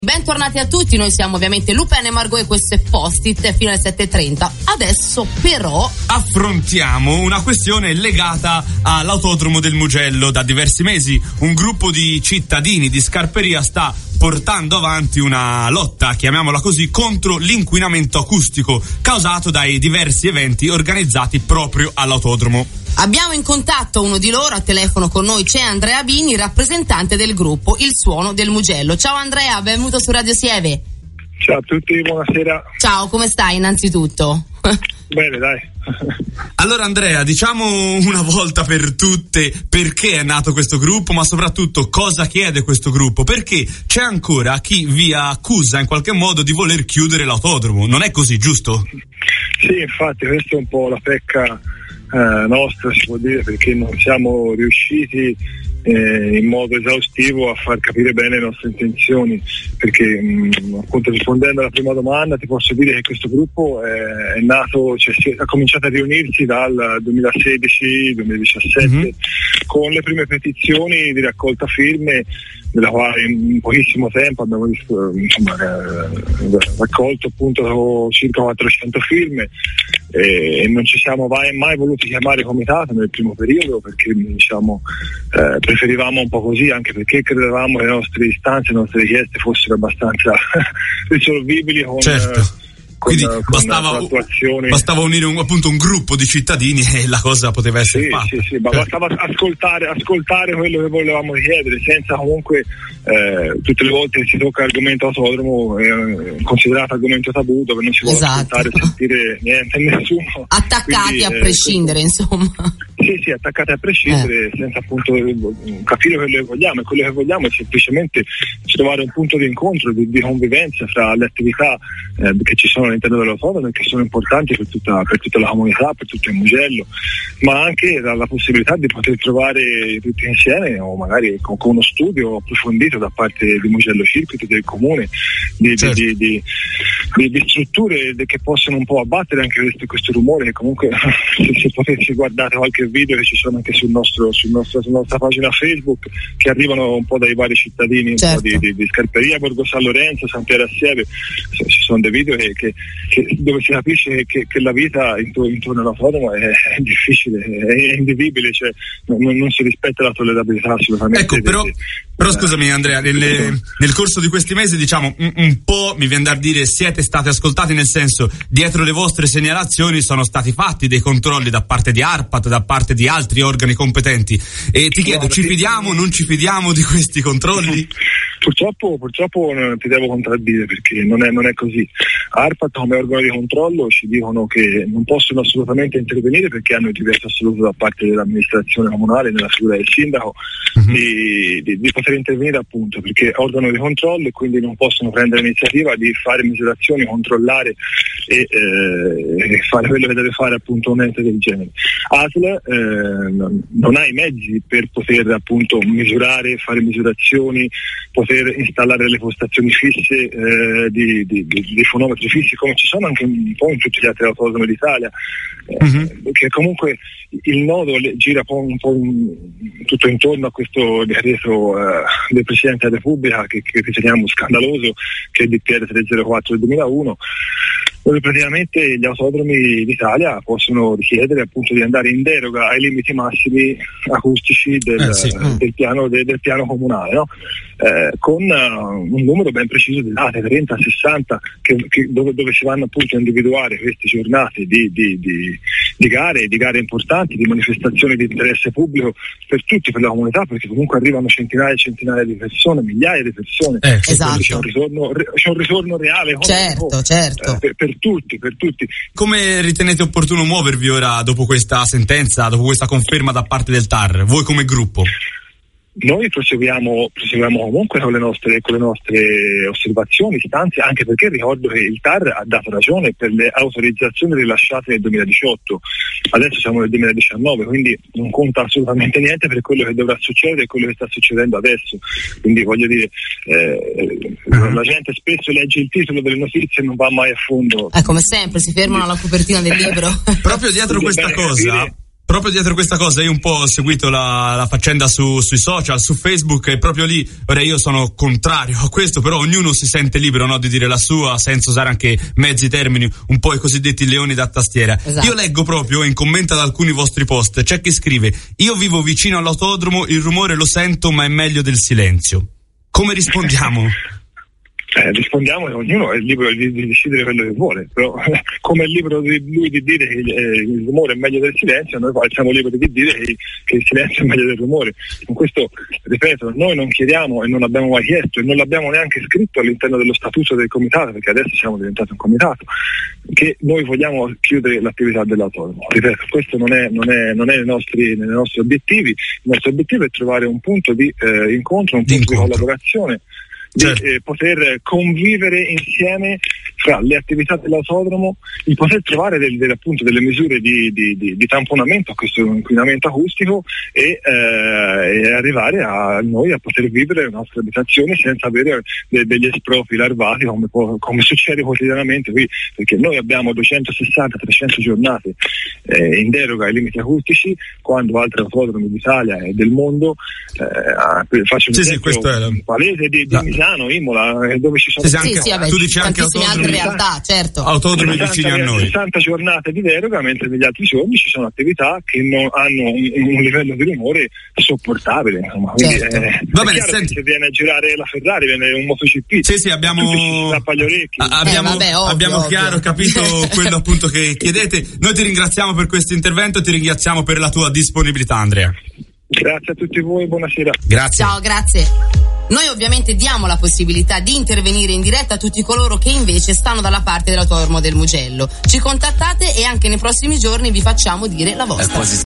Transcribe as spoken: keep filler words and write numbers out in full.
Bentornati a tutti, noi siamo ovviamente Lupen e Margot e questo è Post-it fino alle sette e trenta. Adesso però affrontiamo una questione legata all'autodromo del Mugello. Da diversi mesi un gruppo di cittadini di Scarperia sta portando avanti una lotta, chiamiamola così, contro l'inquinamento acustico causato dai diversi eventi organizzati proprio all'autodromo. Abbiamo in contatto uno di loro, a telefono con noi c'è Andrea Bini, rappresentante del gruppo Il Suono del Mugello. Ciao Andrea, benvenuto su Radio Sieve. Ciao a tutti, buonasera. Ciao, come stai innanzitutto? Bene, dai. Allora Andrea, diciamo una volta per tutte perché è nato questo gruppo, ma soprattutto cosa chiede questo gruppo, perché c'è ancora chi vi accusa in qualche modo di voler chiudere l'autodromo, non è così, giusto? Sì, infatti questa è un po' la pecca eh, nostra, si può dire, perché non siamo riusciti eh, in modo esaustivo a far capire bene le nostre intenzioni, perché mh, appunto rispondendo alla prima domanda ti posso dire che questo gruppo è, è nato, cioè si è, ha cominciato a riunirsi dal duemilasedici duemiladiciassette mm-hmm. con le prime petizioni di raccolta firme, della quale in pochissimo tempo abbiamo insomma, raccolto appunto circa quattrocento firme e non ci siamo mai, mai voluti chiamare comitato nel primo periodo, perché diciamo eh, preferivamo un po' così, anche perché credevamo che le nostre istanze, le nostre richieste fossero abbastanza risolvibili con, certo. Con, Quindi con bastava, bastava unire un, appunto un gruppo di cittadini e la cosa poteva essere sì, fatta. Sì, sì, ma bastava ascoltare, ascoltare quello che volevamo chiedere, senza comunque eh, tutte le volte che si tocca l'argomento autodromo eh, considerato argomento tabù, dove non si vuole esatto. ascoltare, sentire niente, nessuno. Attaccati Quindi, a prescindere, eh, insomma. Sì, sì, attaccati a prescindere, eh. senza appunto capire quello che vogliamo, e quello che vogliamo è semplicemente trovare un punto di incontro, di, di convivenza fra le attività eh, che ci sono all'interno dell'autodromo e che sono importanti per tutta, per tutta la comunità, per tutto il Mugello, ma anche la, la possibilità di poter trovare tutti insieme, o magari con, con uno studio approfondito da parte di Mugello Circuit, del comune, di, certo. di, di, di, di strutture che possono un po' abbattere anche questo, questo rumore, che comunque se, se potessi guardare qualche video che ci sono anche sul nostro, sul nostro, sulla nostra pagina Facebook, che arrivano un po' dai vari cittadini, certo. un po' di, di, di Scarperia, Borgo San Lorenzo, San Piero Assieve, ci sono dei video che, che, che dove si capisce che, che la vita intorno, intorno all'autodromo è, è difficile, è indivibile, cioè non, non si rispetta la tollerabilità assolutamente. Ecco, però, però scusami Andrea, nelle, nel corso di questi mesi diciamo un, un po' mi viene da dire siete stati ascoltati, nel senso, dietro le vostre segnalazioni sono stati fatti dei controlli da parte di ARPAT, da parte di altri organi competenti, e ti chiedo, ci fidiamo, non ci fidiamo di questi controlli? Purtroppo, purtroppo non ti devo contraddire, perché non è, non è così. ARPAT come organo di controllo ci dicono che non possono assolutamente intervenire, perché hanno il divieto assoluto da parte dell'amministrazione comunale, nella figura del sindaco, uh-huh. di, di, di poter intervenire, appunto perché è organo di controllo e quindi non possono prendere l'iniziativa di fare misurazioni, controllare e, eh, e fare quello che deve fare appunto un ente del genere. A S L eh, non ha i mezzi per poter appunto misurare, fare misurazioni, poter installare le postazioni fisse eh, di, di, di, di fonometri fissi, come ci sono anche un po' in tutti gli altri autodromi d'Italia, eh, uh-huh. che comunque il nodo gira un po' in, tutto intorno a questo decreto eh, del Presidente della Repubblica, che, che riteniamo scandaloso, che è il D P R trecentoquattro del duemilauno, dove praticamente gli autodromi d'Italia possono richiedere appunto di andare in deroga ai limiti massimi acustici del, eh sì. del, piano, de, del piano comunale, no? eh, con uh, un numero ben preciso di date, trenta sessanta, che, che, dove, dove si vanno appunto a individuare queste giornate di, di, di, di gare, di gare importanti, di manifestazioni di interesse pubblico per tutti, per la comunità, perché comunque arrivano centinaia e centinaia di persone, migliaia di persone, eh, esatto. c'è, un ritorno, c'è un ritorno reale, certo, come, certo. Eh, per, per tutti, per tutti. Come ritenete opportuno muovervi ora dopo questa sentenza, dopo questa conferma da parte del T A R, voi come gruppo? Noi proseguiamo, proseguiamo comunque con le nostre, con le nostre osservazioni, istanze, anche perché ricordo che il T A R ha dato ragione per le autorizzazioni rilasciate nel duemiladiciotto, adesso siamo nel duemiladiciannove, quindi non conta assolutamente niente per quello che dovrà succedere e quello che sta succedendo adesso. Quindi voglio dire, eh, uh-huh. la gente spesso legge il titolo delle notizie e non va mai a fondo. Eh, come sempre, si fermano alla copertina del libro. Proprio dietro questa cosa... proprio dietro questa cosa io un po' ho seguito la, la faccenda su, sui social, su Facebook, e proprio lì, ora io sono contrario a questo, però ognuno si sente libero, no, di dire la sua senza usare anche mezzi termini, un po' i cosiddetti leoni da tastiera. Esatto. Io leggo proprio in commento ad alcuni vostri post, c'è chi scrive: io vivo vicino all'autodromo, il rumore lo sento ma è meglio del silenzio. Come rispondiamo? Eh, rispondiamo che ognuno è libero di, di decidere quello che vuole, però come è libero di lui di dire che eh, il rumore è meglio del silenzio, noi siamo liberi di dire che, che il silenzio è meglio del rumore. Con questo, ripeto, noi non chiediamo e non abbiamo mai chiesto e non l'abbiamo neanche scritto all'interno dello statuto del comitato, perché adesso siamo diventati un comitato, che noi vogliamo chiudere l'attività dell'autodromo. Ripeto, questo non è, non è, non è nei, nostri, nei nostri obiettivi. Il nostro obiettivo è trovare un punto di eh, incontro, un punto di, di collaborazione, di certo. eh, poter convivere insieme fra le attività dell'autodromo, di poter trovare del, del, appunto delle misure di, di, di, di tamponamento a questo inquinamento acustico e, eh, e arrivare a noi a poter vivere le nostre abitazioni senza avere de, degli espropri larvati come, come succede quotidianamente qui, perché noi abbiamo duecentosessanta trecento giornate eh, in deroga ai limiti acustici, quando altri autodromi d'Italia e del mondo eh, faccio un sì, esempio sì, questo è palese di, di Milano, Imola, dove ci sono sì, anche, sì, vabbè, tu dici anche autodromi, realtà, certo. autodromi vicini a noi, sessanta giornate di deroga, mentre negli altri giorni ci sono attività che non hanno un, un livello di rumore sopportabile, insomma. Quindi certo. eh, Va bene, senti, se viene a girare la Ferrari, viene un MotoGP, sì sì abbiamo gli orecchi. A, abbiamo, eh, vabbè, ovvio, abbiamo ovvio. chiaro capito quello appunto che chiedete. Noi ti ringraziamo per questo intervento e ti ringraziamo per la tua disponibilità, Andrea. Grazie a tutti voi, buonasera. Grazie. Ciao, grazie. Noi ovviamente diamo la possibilità di intervenire in diretta a tutti coloro che invece stanno dalla parte dell'autodromo del Mugello. Ci contattate e anche nei prossimi giorni vi facciamo dire la vostra.